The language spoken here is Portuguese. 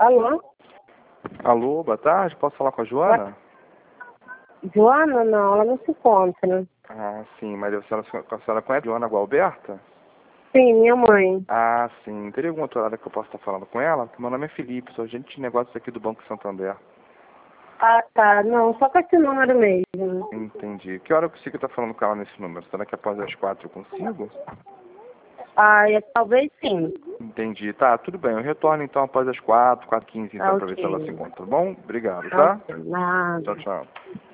Alô? Alô, boa tarde, posso falar com a Joana? Joana, não, ela não se encontra. Ah, sim, mas a senhora conhece a Joana Gualberta? Sim, minha mãe. Ah, sim, teria algum outro horário que eu possa estar falando com ela? Meu nome é Felipe, sou agente de negócios aqui do Banco Santander. Ah, tá. Não, só com esse número mesmo. Entendi. Que hora eu consigo estar falando com ela nesse número? Será que após as 4 eu consigo? Ah, talvez sim. Entendi. Tá, tudo bem. Eu retorno então após as 4, 4h15, então, Tá para ver se ela se ok. encontra, tá bom? Obrigado, Tá tá? ok. Nada. Tchau, tchau.